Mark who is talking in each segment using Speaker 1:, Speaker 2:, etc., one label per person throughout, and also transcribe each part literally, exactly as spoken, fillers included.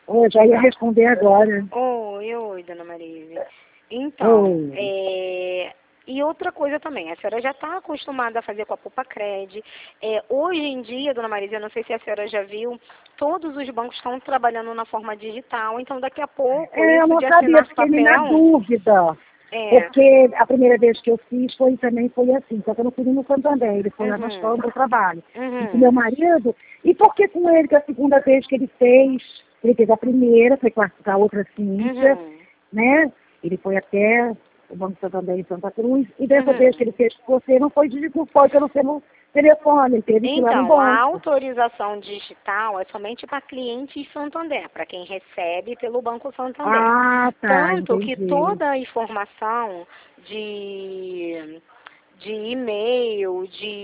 Speaker 1: Eu já ia responder agora.
Speaker 2: Oi, oi, dona Marise. Então,
Speaker 1: Oi.
Speaker 2: é... e outra coisa também, a senhora já está acostumada a fazer com a Poupa-Cred. É, hoje em dia, dona Marise, eu não sei se a senhora já viu, todos os bancos estão trabalhando na forma digital, então daqui a pouco,
Speaker 1: É, eu
Speaker 2: isso
Speaker 1: não
Speaker 2: de
Speaker 1: sabia,
Speaker 2: assinar
Speaker 1: fiquei na
Speaker 2: papel...
Speaker 1: dúvida.
Speaker 2: É,
Speaker 1: Porque a primeira vez que eu fiz foi também foi assim, só que eu não fui no Santander, ele foi lá na
Speaker 2: uhum,
Speaker 1: escola onde eu trabalho. E com meu
Speaker 2: uhum,
Speaker 1: marido, e porque com ele, que a segunda vez que ele fez, ele fez a primeira, foi com a, com a outra Cíntia,
Speaker 2: uhum,
Speaker 1: né? Ele foi até o Banco Santander em Santa Cruz, e dessa vez que
Speaker 2: uhum.
Speaker 1: ele fez com você, não foi digital, foi pelo seu telefone, ele teve que ir lá no
Speaker 2: Então, a
Speaker 1: banco.
Speaker 2: autorização digital é somente para clientes Santander, para quem recebe pelo Banco Santander.
Speaker 1: Ah, tá,
Speaker 2: Tanto que
Speaker 1: entendi.
Speaker 2: toda a informação de, de e-mail,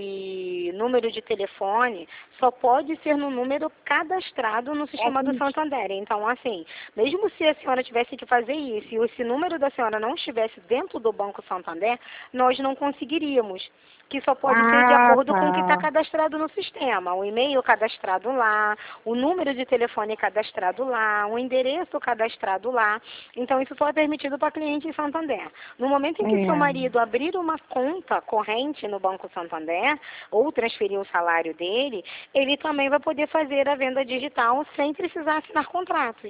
Speaker 2: de número de telefone, só pode ser no número cadastrado no
Speaker 1: É
Speaker 2: sistema do
Speaker 1: que,
Speaker 2: Santander. Então, assim, mesmo se a senhora tivesse que fazer isso e esse número da senhora não estivesse dentro do Banco Santander, nós não conseguiríamos, que só pode ser de
Speaker 1: ah,
Speaker 2: acordo com o que está
Speaker 1: tá.
Speaker 2: cadastrado no sistema. O e-mail cadastrado lá, o número de telefone cadastrado lá, o endereço cadastrado lá. Então, isso só é permitido para cliente em Santander. No momento em que seu
Speaker 1: É.
Speaker 2: marido abrir uma conta corrente no Banco Santander ou transferir o salário dele, ele também vai poder fazer a venda digital sem precisar assinar contratos.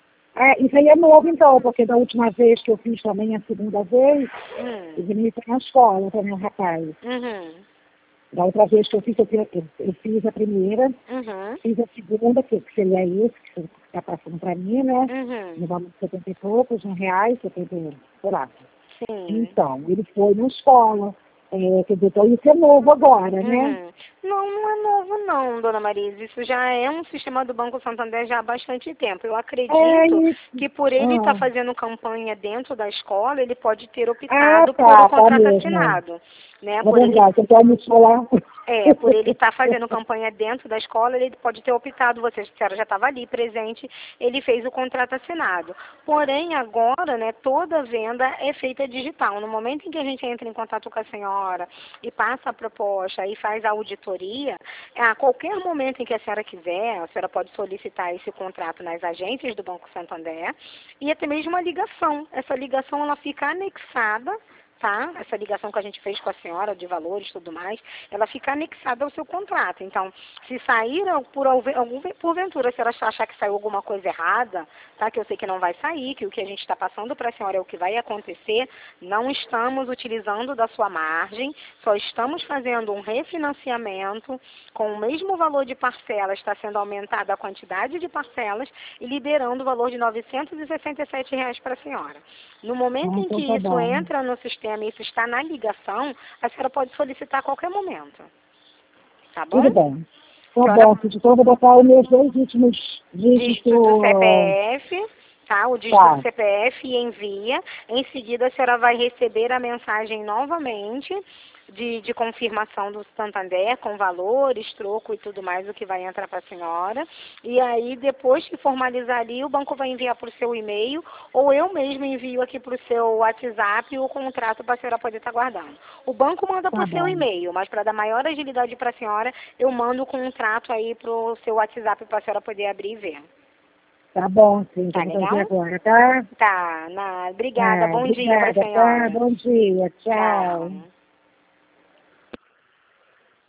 Speaker 1: É, isso aí é novo então, porque da última vez que eu fiz também, a segunda vez,
Speaker 2: Hum.
Speaker 1: ele me foi na escola também, o rapaz.
Speaker 2: Uhum.
Speaker 1: Da outra vez que eu fiz, eu, fiz- eu, eu fiz a primeira,
Speaker 2: Uhum.
Speaker 1: fiz a segunda, que, que seria isso, que está passando para mim, né?
Speaker 2: Uhum.
Speaker 1: No valor de setenta e poucos, um reais, setenta, sei lá.
Speaker 2: Sim.
Speaker 1: Então, ele foi na escola. É, quer dizer, então isso é novo agora, né?
Speaker 2: Uhum. Não, não é novo não, dona Marisa. Isso já é um sistema do Banco Santander já há bastante tempo. Eu
Speaker 1: É
Speaker 2: acredito
Speaker 1: isso.
Speaker 2: que por ele estar
Speaker 1: Ah,
Speaker 2: fazendo campanha dentro da escola, ele pode ter
Speaker 1: ah,
Speaker 2: optado por o
Speaker 1: tá, tá
Speaker 2: contrato
Speaker 1: mesmo.
Speaker 2: assinado, né?
Speaker 1: É
Speaker 2: Por ele
Speaker 1: verdade, você quer me falar?
Speaker 2: É, por ele estar fazendo campanha dentro da escola, ele pode ter optado, você, a senhora já estava ali presente, ele fez o contrato assinado. Porém, agora, né, toda venda é feita digital. No momento em que a gente entra em contato com a senhora e passa a proposta e faz a auditoria, a qualquer momento em que a senhora quiser, a senhora pode solicitar esse contrato nas agências do Banco Santander e até mesmo uma ligação. Essa ligação, ela fica anexada, tá? Essa ligação que a gente fez com a senhora de valores e tudo mais, ela fica anexada ao seu contrato. Então, se sair por algum, porventura, se ela achar que saiu alguma coisa errada, tá? Que eu sei que não vai sair, que o que a gente está passando para a senhora é o que vai acontecer, não estamos utilizando da sua margem, só estamos fazendo um refinanciamento com o mesmo valor de parcelas, está sendo aumentada a quantidade de parcelas e liberando o valor de novecentos e sessenta e sete reais para a senhora. No momento
Speaker 1: Ah,
Speaker 2: em
Speaker 1: então
Speaker 2: que
Speaker 1: tá
Speaker 2: isso
Speaker 1: bom.
Speaker 2: entra no sistema e isso está na ligação, a senhora pode solicitar a qualquer momento. Tá bom?
Speaker 1: Tudo bem.
Speaker 2: A
Speaker 1: Tá
Speaker 2: senhora
Speaker 1: bom, então eu vou botar os meus dois últimos
Speaker 2: dígito do
Speaker 1: dígitos.
Speaker 2: C P F, tá? O dígito do
Speaker 1: Tá,
Speaker 2: C P F e envia. Em seguida, a senhora vai receber a mensagem novamente de, de confirmação do Santander, com valores, troco e tudo mais, o que vai entrar para a senhora. E aí, depois que formalizar ali, o banco vai enviar para o seu e-mail, ou eu mesmo envio aqui para o seu WhatsApp o contrato para a senhora poder estar guardando. O banco manda para
Speaker 1: tá
Speaker 2: o seu
Speaker 1: bom.
Speaker 2: e-mail, mas para dar maior agilidade para a senhora, eu mando o contrato aí para o seu WhatsApp para a senhora poder abrir e ver.
Speaker 1: Tá bom, sim, então
Speaker 2: Tá
Speaker 1: eu vou fazer
Speaker 2: legal?
Speaker 1: agora, tá?
Speaker 2: Tá, na, obrigada.
Speaker 1: Tá,
Speaker 2: Bom dia para a
Speaker 1: obrigada, tá?
Speaker 2: senhora.
Speaker 1: Bom dia, tchau.
Speaker 2: Tchau.